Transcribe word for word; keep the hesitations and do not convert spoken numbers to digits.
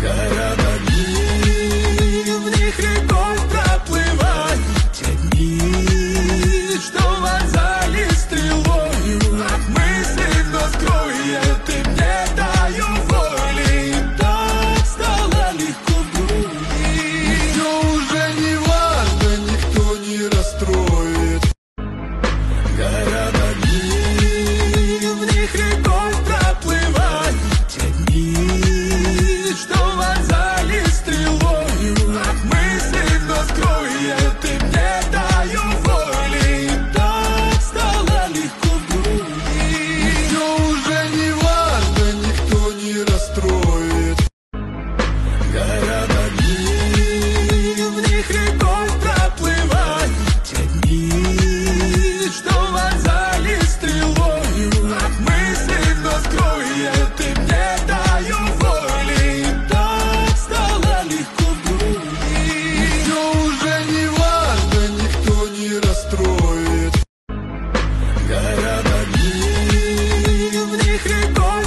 Города дни, в них рекой проплывают те дни, что вонзали стрелою от мыслей в нос кроет, и мне даю воли, и так стало легко в груди. Все уже не важно, никто не расстроит. Города дни, в них рекой проплывают те дни, что вонзали стрелою от мыслей в нос кроет, и мне даю воли, и так стало легко в груди. Все уже не важно, никто не расстроит. Города дни, в них рекой проплывают те дни, что вонзали стрелою от мыслей в нос кроет, и мне даю воли, и так стало легко в груди. Все уже не важно, никто не расстроит. Города дни, в них рекой